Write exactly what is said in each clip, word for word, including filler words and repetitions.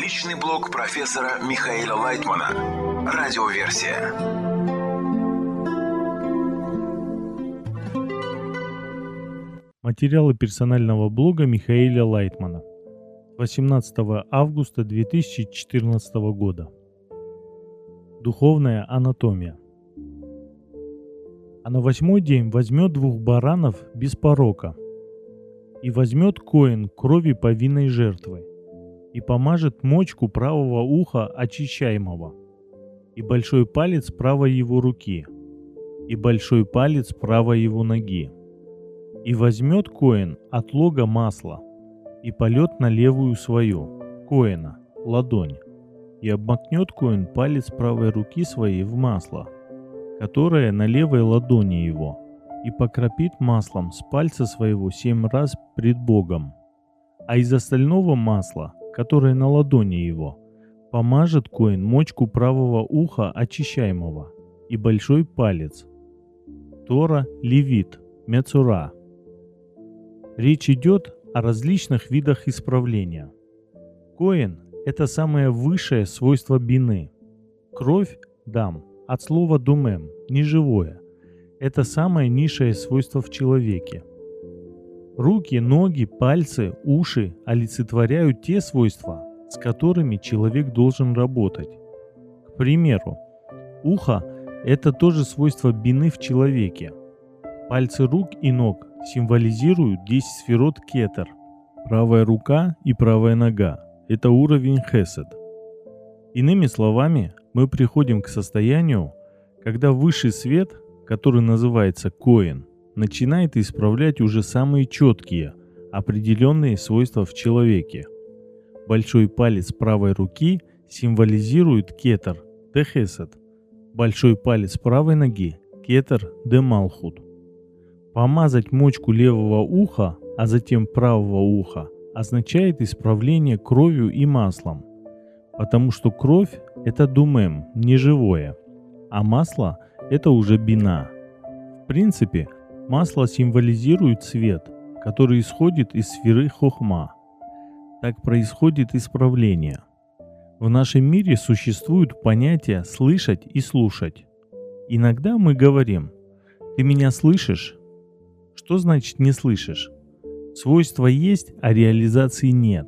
Личный блог профессора Михаила Лайтмана. Радиоверсия. Материалы персонального блога Михаила Лайтмана. восемнадцатого августа две тысячи четырнадцатого года. Духовная анатомия. А на восьмой день возьмет двух баранов без порока, и возьмет коэн крови повинной жертвы, и помажет мочку правого уха очищаемого, и большой палец правой его руки, и большой палец правой его ноги. И возьмет коэн от лога масла, и полет на левую свою, коэна, ладонь, и обмакнет коэн палец правой руки своей в масло, которое на левой ладони его, и покропит маслом с пальца своего семь раз пред Богом. А из остального масла, которое на ладони его, помажет коэн мочку правого уха очищаемого, и большой палец. Тора, Левит, Мецура. Речь идет о различных видах исправления. Коэн – это самое высшее свойство бины. Кровь, дам, от слова думем, неживое. Это самое низшее свойство в человеке. Руки, ноги, пальцы, уши олицетворяют те свойства, с которыми человек должен работать. К примеру, ухо – это тоже свойство бины в человеке. Пальцы рук и ног символизируют десять сферот кетер. Правая рука и правая нога – это уровень хесед. Иными словами, мы приходим к состоянию, когда высший свет, который называется коэн, начинает исправлять уже самые четкие, определенные свойства в человеке. Большой палец правой руки символизирует кетер, де хесед. Большой палец правой ноги – кетер, де малхут. Помазать мочку левого уха, а затем правого уха, означает исправление кровью и маслом, потому что кровь – это думем, неживое, а масло – это уже бина. В принципе, масло символизирует свет, который исходит из сферы хохма. Так происходит исправление. В нашем мире существуют понятия «слышать» и «слушать». Иногда мы говорим «ты меня слышишь?» Что значит «не слышишь»? Свойства есть, а реализации нет.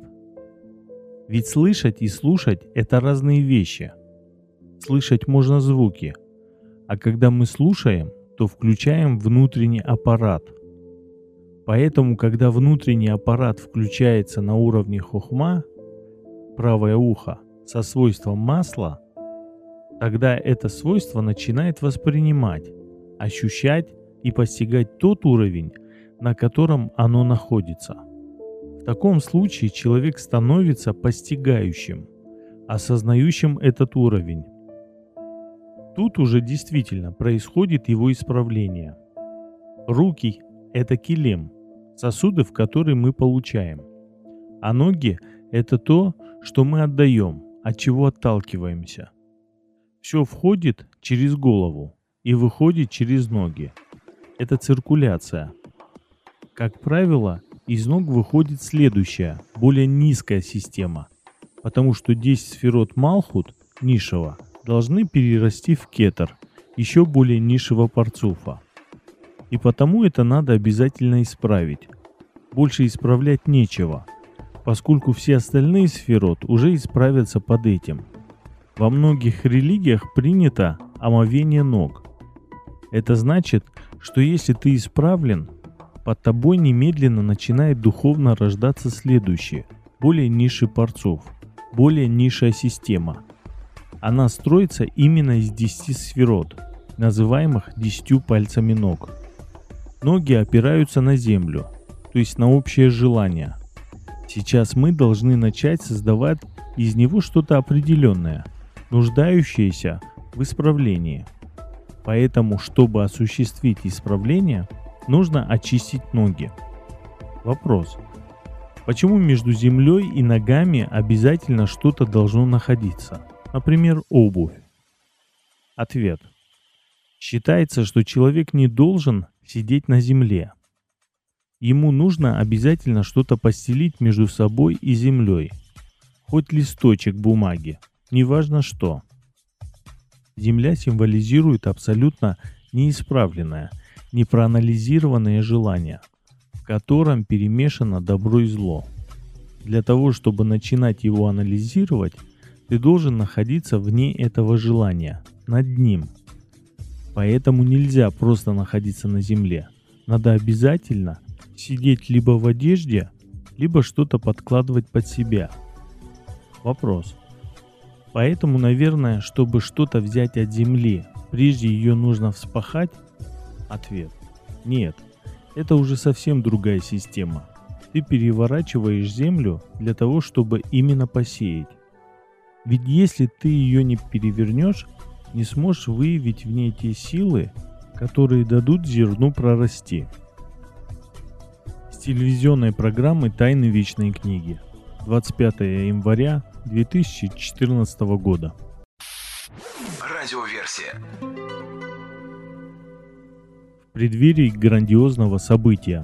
Ведь слышать и слушать – это разные вещи. Слышать можно звуки, а когда мы слушаем, то включаем внутренний аппарат. Поэтому, когда внутренний аппарат включается на уровне хохма, правое ухо, со свойством масла, тогда это свойство начинает воспринимать, ощущать и постигать тот уровень, на котором оно находится. В таком случае человек становится постигающим, осознающим этот уровень. Тут уже действительно происходит его исправление. Руки – это килем, сосуды, в которые мы получаем. А ноги – это то, что мы отдаем, от чего отталкиваемся. Все входит через голову и выходит через ноги. Это циркуляция. Как правило, из ног выходит следующая, более низкая система, потому что десять сферот Малхут, низшего, должны перерасти в кетер, еще более низшего парцуфа. И потому это надо обязательно исправить. Больше исправлять нечего, поскольку все остальные сферот уже исправятся под этим. Во многих религиях принято омовение ног. Это значит, что если ты исправлен, под тобой немедленно начинает духовно рождаться следующее, более низший парцуф, более низшая система. Она строится именно из десяти сферот, называемых десятью пальцами ног. Ноги опираются на землю, то есть на общее желание. Сейчас мы должны начать создавать из него что-то определенное, нуждающееся в исправлении. Поэтому, чтобы осуществить исправление, нужно очистить ноги. Вопрос. Почему между землей и ногами обязательно что-то должно находиться? Например, обувь. Ответ. Считается, что человек не должен сидеть на земле. Ему нужно обязательно что-то постелить между собой и землей. хоть листочек бумаги, неважно что. Земля символизирует абсолютно неисправленное, непроанализированное желание, в котором перемешано добро и зло. Для того, чтобы начинать его анализировать, ты должен находиться вне этого желания, над ним. Поэтому нельзя просто находиться на земле. Надо обязательно сидеть либо в одежде, либо что-то подкладывать под себя. Вопрос. Поэтому, наверное, чтобы что-то взять от земли, прежде ее нужно вспахать? Ответ. Нет, это уже совсем другая система. Ты переворачиваешь землю для того, чтобы именно посеять. Ведь если ты ее не перевернешь, не сможешь выявить в ней те силы, которые дадут зерну прорасти. С телевизионной программы «Тайны вечной книги». двадцать пятого января две тысячи четырнадцатого года. Радиоверсия. В преддверии грандиозного события.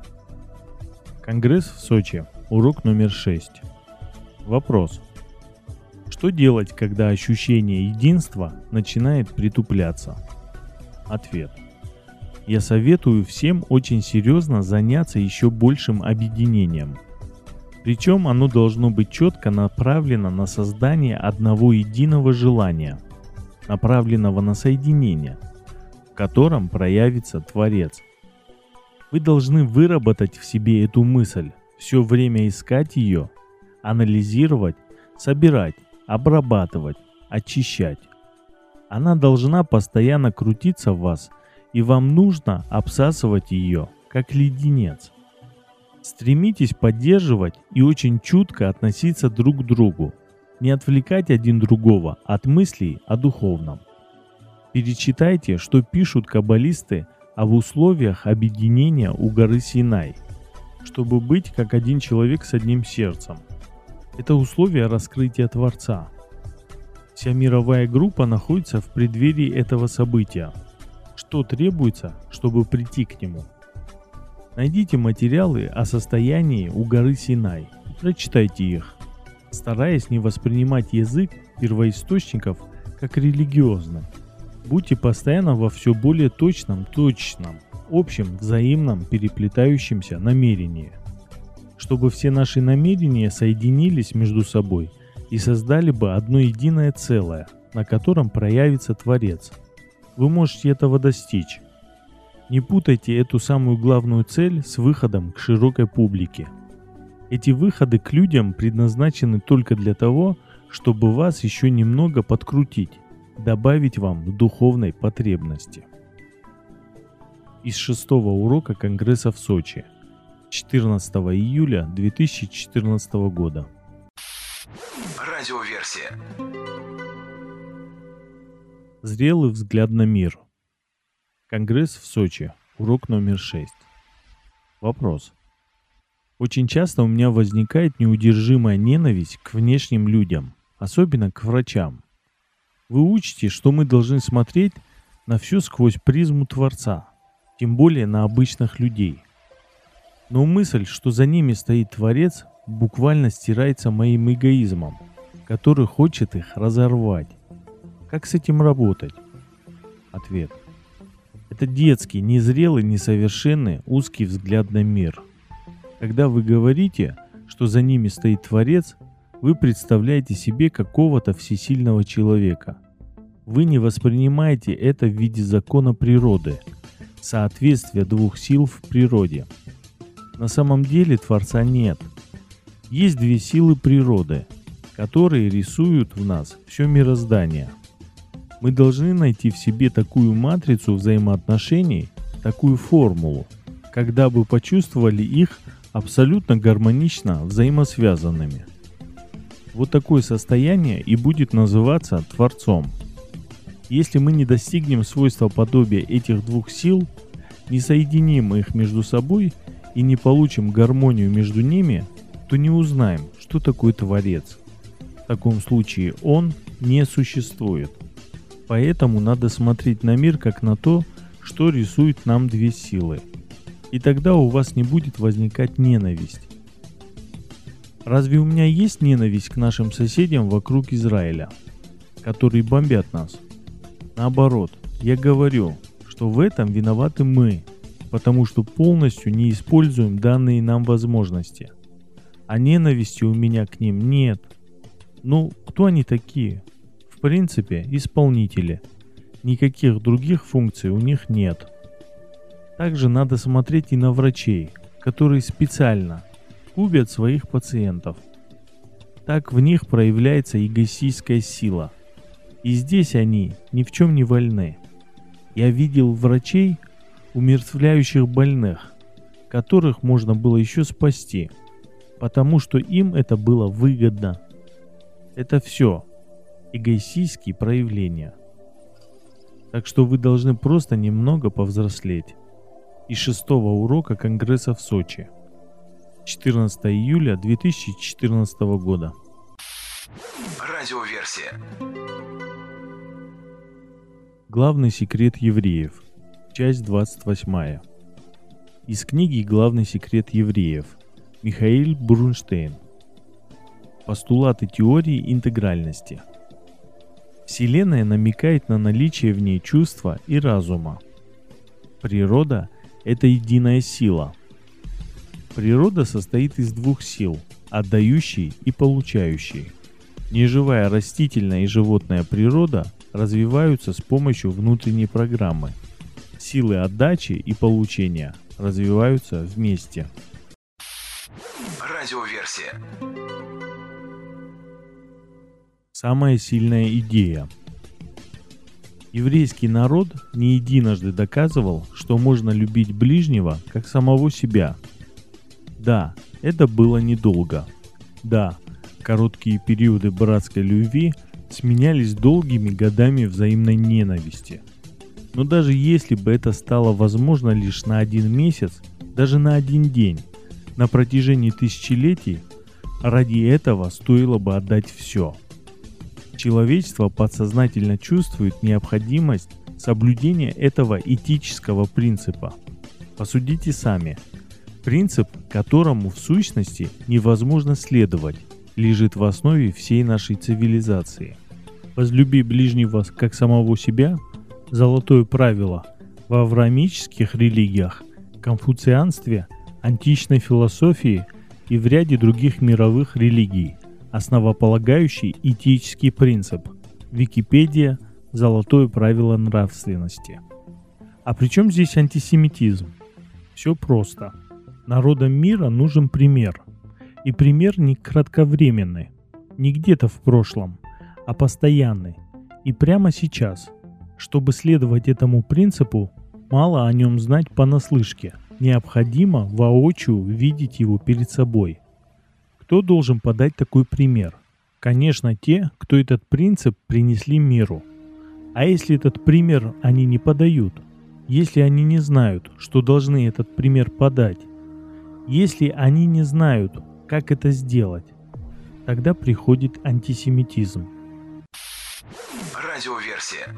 Конгресс в Сочи. Урок номер шесть. Вопрос. Что делать, когда ощущение единства начинает притупляться? Ответ. Я советую всем очень серьезно заняться еще большим объединением. Причем оно должно быть четко направлено на создание одного единого желания, направленного на соединение, в котором проявится Творец. Вы должны выработать в себе эту мысль, все время искать ее, анализировать, собирать, обрабатывать, очищать. Она должна постоянно крутиться в вас, и вам нужно обсасывать ее, как леденец. Стремитесь поддерживать и очень чутко относиться друг к другу, не отвлекать один другого от мыслей о духовном. Перечитайте, что пишут каббалисты об условиях объединения у горы Синай, чтобы быть как один человек с одним сердцем. Это условие раскрытия Творца. Вся мировая группа находится в преддверии этого события. Что требуется, чтобы прийти к нему? Найдите материалы о состоянии у горы Синай и прочитайте их, стараясь не воспринимать язык первоисточников как религиозный. Будьте постоянно во все более точном, точном, общем, взаимном переплетающемся намерении, чтобы все наши намерения соединились между собой и создали бы одно единое целое, на котором проявится Творец. Вы можете этого достичь. Не путайте эту самую главную цель с выходом к широкой публике. Эти выходы к людям предназначены только для того, чтобы вас еще немного подкрутить, добавить вам духовной потребности. Из шестого урока Конгресса в Сочи. четырнадцатого июля две тысячи четырнадцатого года. Радиоверсия. Зрелый взгляд на мир. Конгресс в Сочи. Урок номер шесть. Вопрос. Очень часто у меня возникает неудержимая ненависть к внешним людям, особенно к врачам. Вы учите, что мы должны смотреть на все сквозь призму Творца, тем более на обычных людей. Но мысль, что за ними стоит Творец, буквально стирается моим эгоизмом, который хочет их разорвать. Как с этим работать? Ответ. Это детский, незрелый, несовершенный, узкий взгляд на мир. Когда вы говорите, что за ними стоит Творец, вы представляете себе какого-то всесильного человека. Вы не воспринимаете это в виде закона природы, соответствия двух сил в природе. На самом деле Творца нет. Есть две силы природы, которые рисуют в нас все мироздание. Мы должны найти в себе такую матрицу взаимоотношений, такую формулу, когда бы почувствовали их абсолютно гармонично взаимосвязанными. Вот такое состояние и будет называться Творцом. Если мы не достигнем свойства подобия этих двух сил, не соединим их между собой и не получим гармонию между ними, то не узнаем, что такое Творец. В таком случае Он не существует. Поэтому надо смотреть на мир как на то, что рисует нам две силы. И тогда у вас не будет возникать ненависть. Разве у меня есть ненависть к нашим соседям вокруг Израиля, которые бомбят нас? Наоборот, я говорю, что в этом виноваты мы, потому что полностью не используем данные нам возможности. А ненависти у меня к ним нет. Ну, кто они такие? В принципе, исполнители. Никаких других функций у них нет. Также надо смотреть и на врачей, которые специально губят своих пациентов. Так в них проявляется эгоистическая сила. И здесь они ни в чем не вольны. Я видел врачей, умертвляющих больных, которых можно было еще спасти, потому что им это было выгодно. Это все эгоистические проявления. Так что вы должны просто немного повзрослеть. Из шестого урока Конгресса в Сочи. четырнадцатого июля две тысячи четырнадцатого года. Радиоверсия. Главный секрет евреев. Часть двадцать восьмая. Из книги «Главный секрет евреев». Михаил Брунштейн. Постулаты теории интегральности. Вселенная намекает на наличие в ней чувства и разума. Природа – это единая сила. Природа состоит из двух сил – отдающей и получающей. Неживая растительная и животная природа развиваются с помощью внутренней программы. Силы отдачи и получения развиваются вместе. Радиоверсия. Самая сильная идея. Еврейский народ не единожды доказывал, что можно любить ближнего как самого себя. Да, это было недолго. Да, короткие периоды братской любви сменялись долгими годами взаимной ненависти. Но даже если бы это стало возможно лишь на один месяц, даже на один день, на протяжении тысячелетий, ради этого стоило бы отдать все. Человечество подсознательно чувствует необходимость соблюдения этого этического принципа. Посудите сами. Принцип, которому в сущности невозможно следовать, лежит в основе всей нашей цивилизации. Возлюби ближнего как самого себя – золотое правило в авраамических религиях, конфуцианстве, античной философии и в ряде других мировых религий. Основополагающий этический принцип. Википедия – золотое правило нравственности. А при чем здесь антисемитизм? Все просто. Народам мира нужен пример. И пример не кратковременный, не где-то в прошлом, а постоянный. И прямо сейчас. Чтобы следовать этому принципу, мало о нем знать понаслышке. Необходимо воочию видеть его перед собой. Кто должен подать такой пример? Конечно, те, кто этот принцип принесли миру. А если этот пример они не подают? Если они не знают, что должны этот пример подать? Если они не знают, как это сделать? Тогда приходит антисемитизм. Радиоверсия.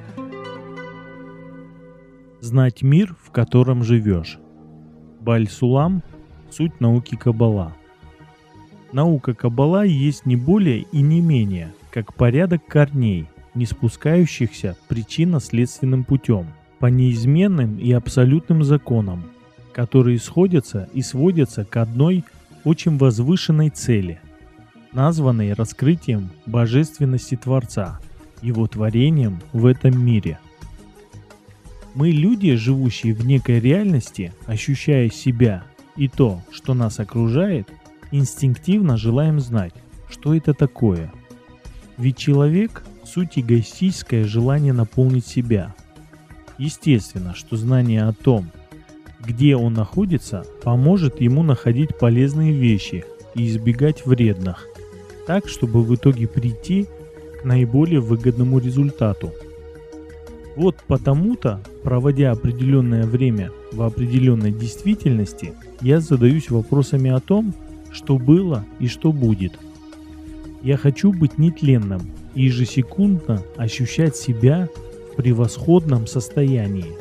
Знать мир, в котором живешь. Бааль-Сулам – суть науки Каббала. Наука Каббала есть не более и не менее, как порядок корней, не спускающихся причинно-следственным путем, по неизменным и абсолютным законам, которые сходятся и сводятся к одной очень возвышенной цели, названной раскрытием божественности Творца, его творением в этом мире. Мы, люди, живущие в некой реальности, ощущая себя и то, что нас окружает, инстинктивно желаем знать, что это такое. Ведь человек – суть эгоистическое желание наполнить себя. Естественно, что знание о том, где он находится, поможет ему находить полезные вещи и избегать вредных, так, чтобы в итоге прийти к наиболее выгодному результату. Вот потому-то, проводя определенное время в определенной действительности, я задаюсь вопросами о том, что было и что будет. Я хочу быть нетленным и ежесекундно ощущать себя в превосходном состоянии,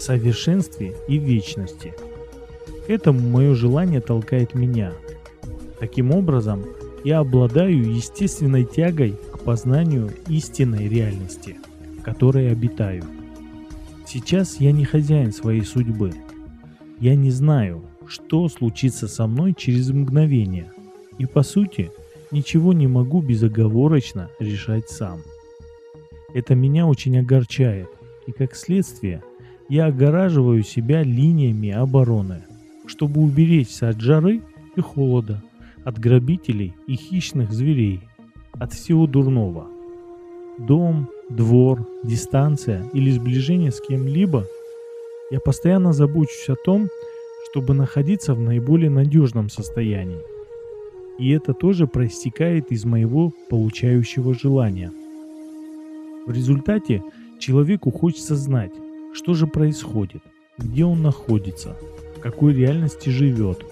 совершенстве и вечности. К этому мое желание толкает меня. Таким образом, я обладаю естественной тягой к познанию истинной реальности, в которой обитаю. Сейчас я не хозяин своей судьбы. Я не знаю, что случится со мной через мгновение, и по сути ничего не могу безоговорочно решать сам. Это меня очень огорчает, и как следствие я огораживаю себя линиями обороны, чтобы уберечься от жары и холода, от грабителей и хищных зверей, от всего дурного. Дом, двор, дистанция или сближение с кем-либо, я постоянно забочусь о том, чтобы находиться в наиболее надежном состоянии. И это тоже проистекает из моего получающего желания. В результате человеку хочется знать, что же происходит, где он находится, в какой реальности живет.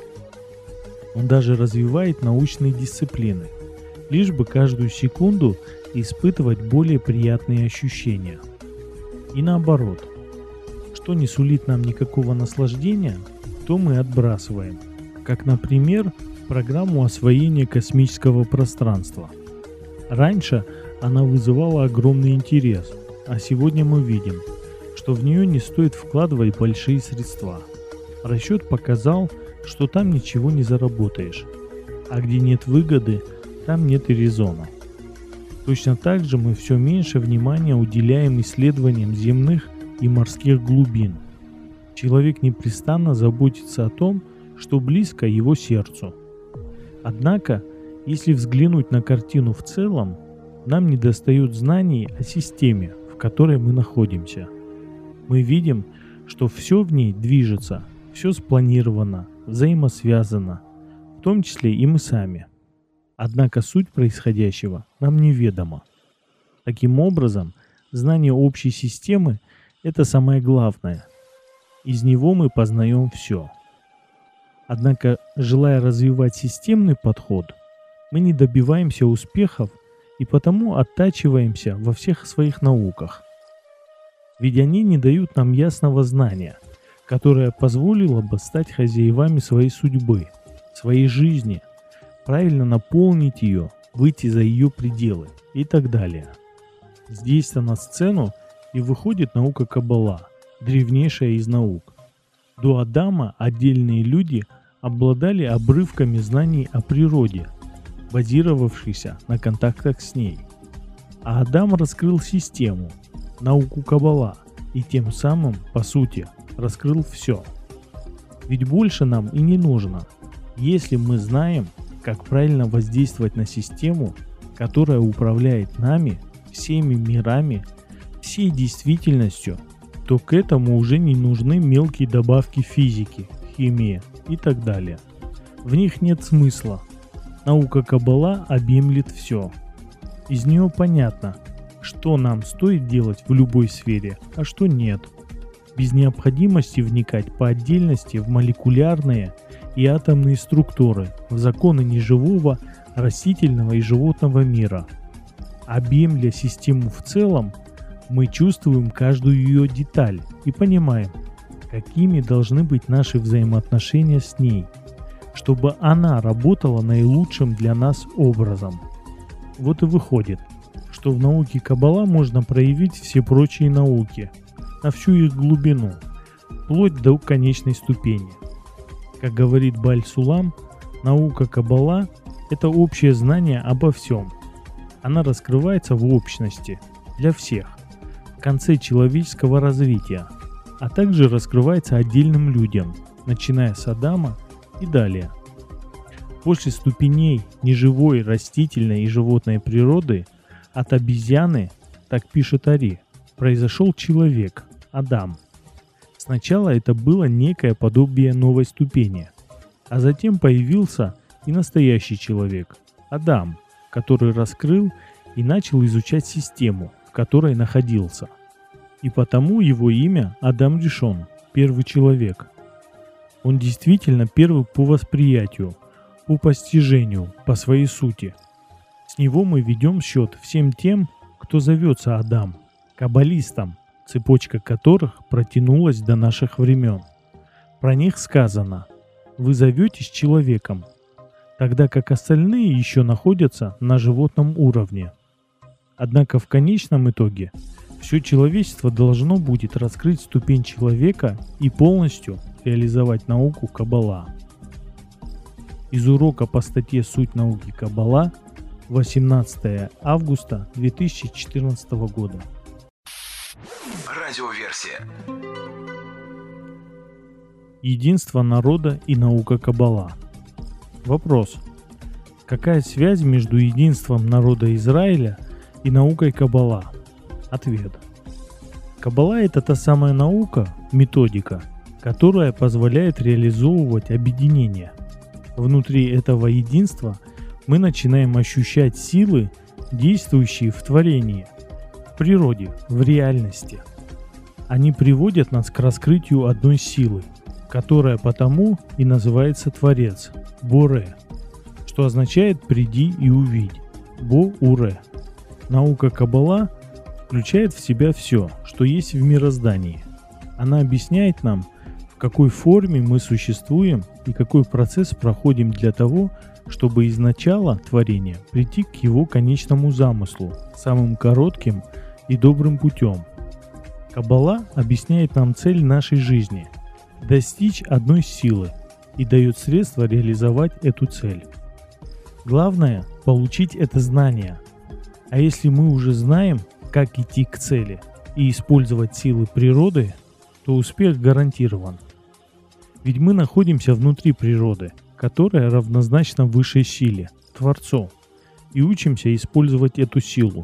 Он даже развивает научные дисциплины, лишь бы каждую секунду испытывать более приятные ощущения. И наоборот, что не сулит нам никакого наслаждения, то мы отбрасываем, как, например, программу освоения космического пространства. Раньше она вызывала огромный интерес, а сегодня мы видим, что в нее не стоит вкладывать большие средства. Расчет показал, что там ничего не заработаешь, а где нет выгоды, там нет и резона. Точно так же мы все меньше внимания уделяем исследованиям земных и морских глубин. Человек непрестанно заботится о том, что близко его сердцу. Однако, если взглянуть на картину в целом, нам недостает знаний о системе, в которой мы находимся. Мы видим, что все в ней движется, все спланировано, взаимосвязано, в том числе и мы сами. Однако суть происходящего нам неведома. Таким образом, знание общей системы – это самое главное. Из него мы познаем все. Однако, желая развивать системный подход, мы не добиваемся успехов и потому оттачиваемся во всех своих науках. Ведь они не дают нам ясного знания, которое позволило бы стать хозяевами своей судьбы, своей жизни, правильно наполнить ее, выйти за ее пределы и так далее. Здесь-то на сцену и выходит наука Каббала, древнейшая из наук. До Адама отдельные люди обладали обрывками знаний о природе, базировавшихся на контактах с ней. А Адам раскрыл систему, науку Каббала, и тем самым, по сути, раскрыл все. Ведь больше нам и не нужно, если мы знаем, как правильно воздействовать на систему, которая управляет нами, всеми мирами, всей действительностью, то к этому уже не нужны мелкие добавки физики, химии и так далее. В них нет смысла. Наука Каббала объемлет все. Из нее понятно, что нам стоит делать в любой сфере, а что нет. Без необходимости вникать по отдельности в молекулярные и атомные структуры, в законы неживого, растительного и животного мира. Объемля систему в целом, мы чувствуем каждую ее деталь и понимаем, какими должны быть наши взаимоотношения с ней, чтобы она работала наилучшим для нас образом. Вот и выходит, что в науке Каббала можно проявить все прочие науки, на всю их глубину, вплоть до конечной ступени. Как говорит Баль-Сулам, наука Каббала – это общее знание обо всем. Она раскрывается в общности, для всех, в конце человеческого развития, а также раскрывается отдельным людям, начиная с Адама и далее. После ступеней неживой, растительной и животной природы от обезьяны, так пишет Ари, произошел человек, Адам. Сначала это было некое подобие новой ступени, а затем появился и настоящий человек, Адам, который раскрыл и начал изучать систему, в которой находился. И потому его имя Адам Ришон, первый человек. Он действительно первый по восприятию, по постижению, по своей сути. С него мы ведем счет всем тем, кто зовется Адам, каббалистам, цепочка которых протянулась до наших времен. Про них сказано: «Вы зоветесь человеком». тогда как остальные еще находятся на животном уровне. Однако в конечном итоге все человечество должно будет раскрыть ступень человека и полностью реализовать науку Каббала. Из урока по статье «Суть науки Каббала» восемнадцатого августа две тысячи четырнадцатого года. Радиоверсия. Единство народа и наука Каббала. Вопрос. Какая связь между единством народа Израиля и наукой Каббала? Ответ. Каббала – это та самая наука, методика, которая позволяет реализовывать объединение. Внутри этого единства мы начинаем ощущать силы, действующие в творении, в природе, в реальности. Они приводят нас к раскрытию одной силы, которая потому и называется Творец, Боре, что означает «приди и увидь», Бо-Уре. Наука Каббала включает в себя все, что есть в мироздании. Она объясняет нам, в какой форме мы существуем и какой процесс проходим для того, чтобы из начала творения прийти к его конечному замыслу, самым коротким и добрым путем. Каббала объясняет нам цель нашей жизни – достичь одной силы и дает средства реализовать эту цель. Главное – получить это знание. А если мы уже знаем, как идти к цели и использовать силы природы, то успех гарантирован. Ведь мы находимся внутри природы, которая равнозначна высшей силе, Творцу, и учимся использовать эту силу.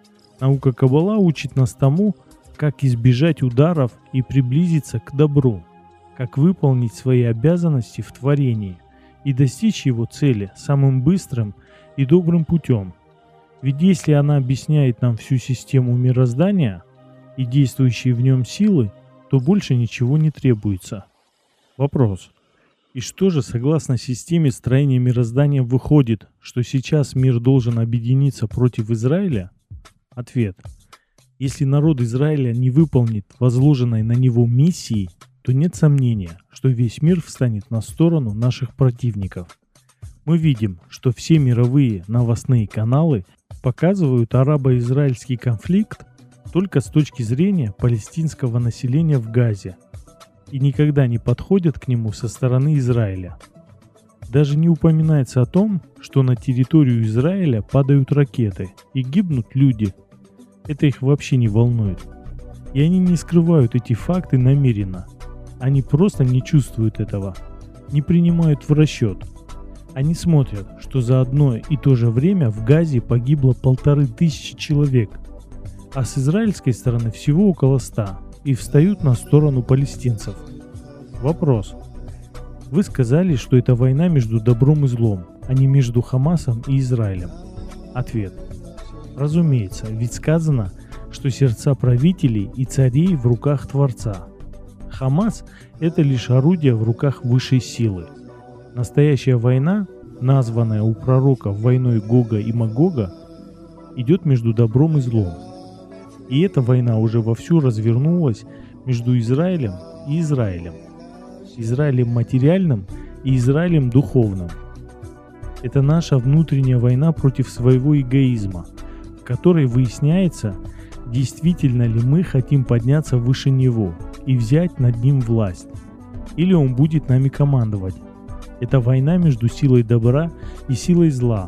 Наука Каббала учит нас тому, как избежать ударов и приблизиться к добру, как выполнить свои обязанности в творении и достичь его цели самым быстрым и добрым путем. Ведь если она объясняет нам всю систему мироздания и действующие в нем силы, то больше ничего не требуется. Вопрос. И что же, согласно системе строения мироздания, выходит, что сейчас мир должен объединиться против Израиля? Ответ. Если народ Израиля не выполнит возложенной на него миссии, то нет сомнения, что весь мир встанет на сторону наших противников. Мы видим, что все мировые новостные каналы показывают арабо-израильский конфликт только с точки зрения палестинского населения в Газе и никогда не подходят к нему со стороны Израиля. Даже не упоминается о том, что на территорию Израиля падают ракеты и гибнут люди. Это их вообще не волнует. И они не скрывают эти факты намеренно. Они просто не чувствуют этого, не принимают в расчет. Они смотрят, что за одно и то же время в Газе погибло полторы тысячи человек, а с израильской стороны всего около ста, и встают на сторону палестинцев. Вопрос. Вы сказали, что это война между добром и злом, а не между Хамасом и Израилем. Ответ. Разумеется, ведь сказано, что сердца правителей и царей в руках Творца. Хамас – это лишь орудие в руках высшей силы. Настоящая война, названная у пророков войной Гога и Магога, идет между добром и злом. И эта война уже вовсю развернулась между Израилем и Израилем. Израилем материальным и Израилем духовным. Это наша внутренняя война против своего эгоизма, в которой выясняется, действительно ли мы хотим подняться выше него и взять над ним власть, или он будет нами командовать. Это война между силой добра и силой зла.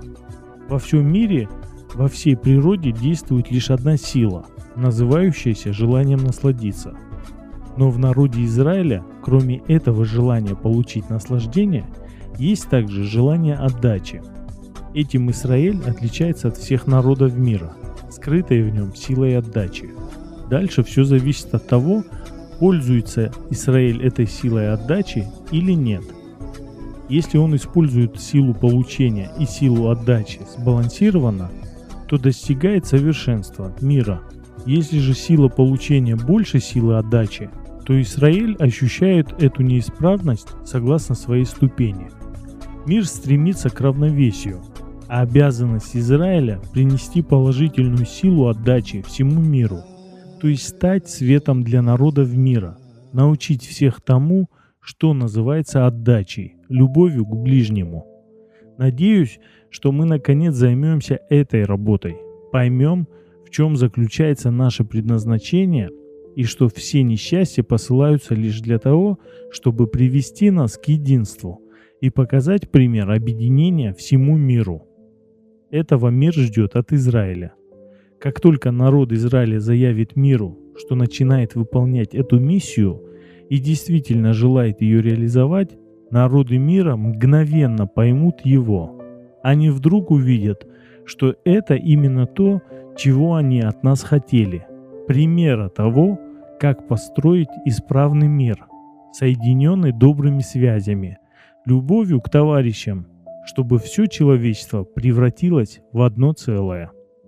Во всем мире, во всей природе действует лишь одна сила, называющаяся желанием насладиться. Но в народе Израиля, кроме этого желания получить наслаждение, есть также желание отдачи. Этим Израиль отличается от всех народов мира, скрытой в нем силой отдачи. Дальше все зависит от того, пользуется Израиль этой силой отдачи или нет. Если он использует силу получения и силу отдачи сбалансированно, то достигает совершенства, мира. Если же сила получения больше силы отдачи, то Израиль ощущает эту неисправность согласно своей ступени. Мир стремится к равновесию, а обязанность Израиля принести положительную силу отдачи всему миру, то есть стать светом для народов мира, научить всех тому, что называется отдачей, любовью к ближнему. Надеюсь, что мы наконец займемся этой работой, поймем, в чем заключается наше предназначение и что все несчастья посылаются лишь для того, чтобы привести нас к единству и показать пример объединения всему миру. Этого мир ждет от Израиля. Как только народ Израиля заявит миру, что начинает выполнять эту миссию и действительно желает ее реализовать, народы мира мгновенно поймут его. Они вдруг увидят, что это именно то, чего они от нас хотели. Примера того, как построить исправный мир, соединенный добрыми связями, любовью к товарищам, чтобы все человечество превратилось в одно целое.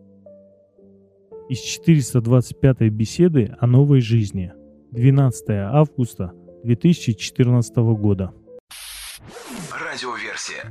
Из четыреста двадцать пятой беседы о новой жизни. двенадцатое августа две тысячи четырнадцатого года. Радиоверсия.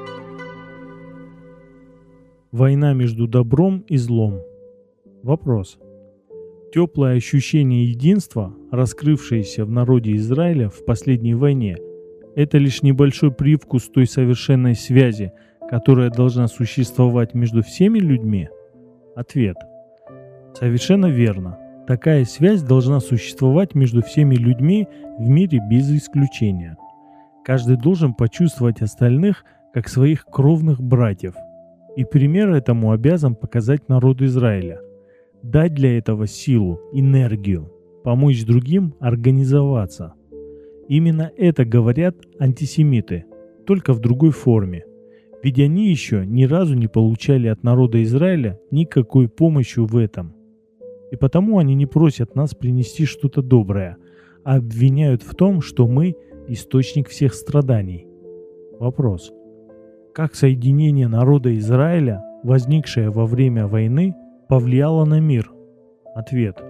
Война между добром и злом. Вопрос. Теплое ощущение единства, раскрывшееся в народе Израиля в последней войне, это лишь небольшой привкус той совершенной связи, которая должна существовать между всеми людьми? Ответ. Совершенно верно. Такая связь должна существовать между всеми людьми в мире без исключения. Каждый должен почувствовать остальных как своих кровных братьев. И пример этому обязан показать народ Израиля. Дать для этого силу, энергию, помочь другим организоваться. Именно это говорят антисемиты, только в другой форме. Ведь они еще ни разу не получали от народа Израиля никакой помощи в этом. И потому они не просят нас принести что-то доброе, а обвиняют в том, что мы – источник всех страданий. Вопрос. Как соединение народа Израиля, возникшее во время войны, повлияло на мир? Ответ.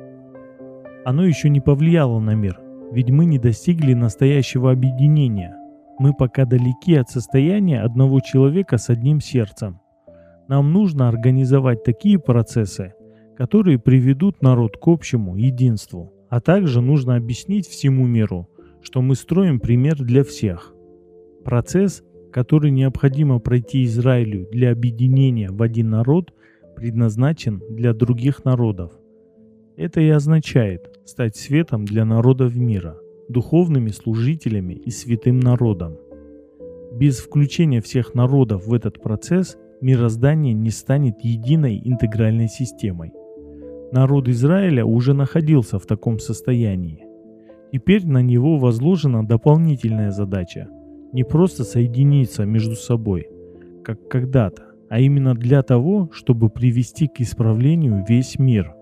Оно еще не повлияло на мир, ведь мы не достигли настоящего объединения. Мы пока далеки от состояния одного человека с одним сердцем. Нам нужно организовать такие процессы, которые приведут народ к общему единству, а также нужно объяснить всему миру, что мы строим пример для всех. Процесс, который необходимо пройти Израилю для объединения в один народ, предназначен для других народов. Это и означает стать светом для народов мира, духовными служителями и святым народом. Без включения всех народов в этот процесс мироздание не станет единой интегральной системой. Народ Израиля уже находился в таком состоянии. Теперь на него возложена дополнительная задача – не просто соединиться между собой, как когда-то, а именно для того, чтобы привести к исправлению весь мир.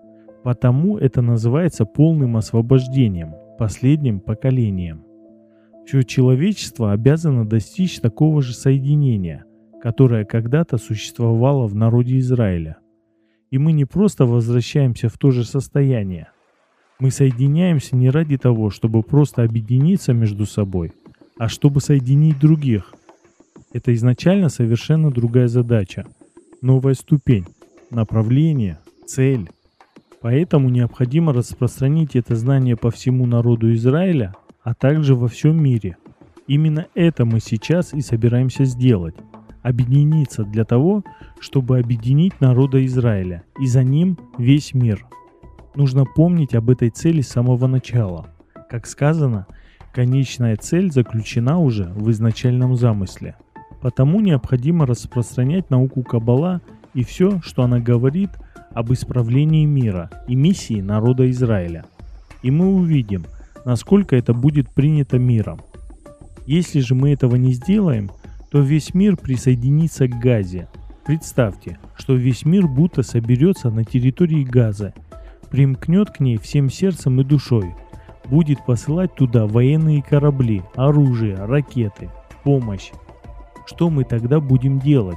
Потому это называется полным освобождением, последним поколением. Все человечество обязано достичь такого же соединения, которое когда-то существовало в народе Израиля. И мы не просто возвращаемся в то же состояние. Мы соединяемся не ради того, чтобы просто объединиться между собой, а чтобы соединить других. Это изначально совершенно другая задача, новая ступень, направление, цель. Поэтому необходимо распространить это знание по всему народу Израиля, а также во всем мире. Именно это мы сейчас и собираемся сделать. Объединиться для того, чтобы объединить народа Израиля, и за ним весь мир. Нужно помнить об этой цели с самого начала. Как сказано, конечная цель заключена уже в изначальном замысле. Потому необходимо распространять науку Каббала и все, что она говорит об исправлении мира и миссии народа Израиля. И мы увидим, насколько это будет принято миром. Если же мы этого не сделаем, то весь мир присоединится к Газе. Представьте, что весь мир будто соберется на территории Газы, примкнет к ней всем сердцем и душой, будет посылать туда военные корабли, оружие, ракеты, помощь. Что мы тогда будем делать?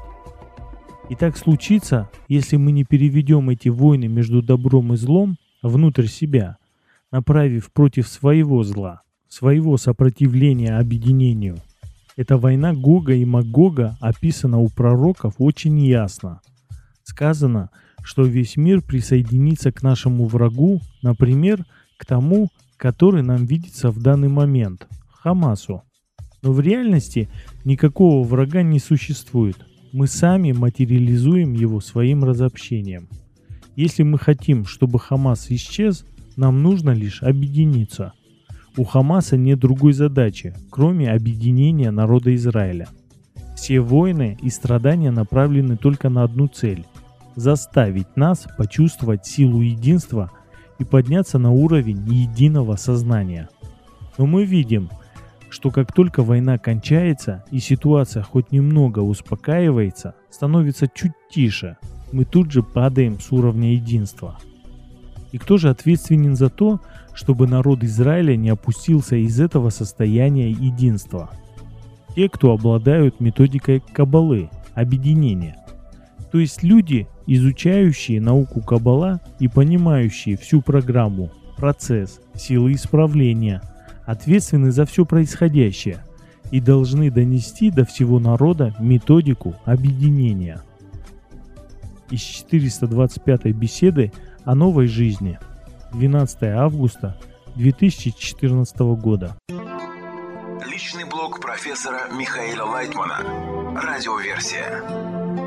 И так случится, если мы не переведем эти войны между добром и злом внутрь себя, направив против своего зла, своего сопротивления объединению. Эта война Гога и Магога описана у пророков очень ясно. Сказано, что весь мир присоединится к нашему врагу, например, к тому, который нам видится в данный момент – Хамасу. Но в реальности никакого врага не существует. Мы сами материализуем его своим разобщением. Если мы хотим, чтобы Хамас исчез, нам нужно лишь объединиться. У Хамаса нет другой задачи, кроме объединения народа Израиля. Все войны и страдания направлены только на одну цель – заставить нас почувствовать силу единства и подняться на уровень единого сознания. Но мы видим, что как только война кончается и ситуация хоть немного успокаивается, становится чуть тише, мы тут же падаем с уровня единства. И кто же ответственен за то, чтобы народ Израиля не опустился из этого состояния единства? Те, кто обладают методикой Каббалы, объединения. То есть люди, изучающие науку Каббала и понимающие всю программу, процесс, силы исправления, ответственны за все происходящее и должны донести до всего народа методику объединения. Из четыреста двадцать пятой беседы о новой жизни. двенадцатого августа две тысячи четырнадцатого года. Личный блог профессора Михаила Лайтмана. Радиоверсия.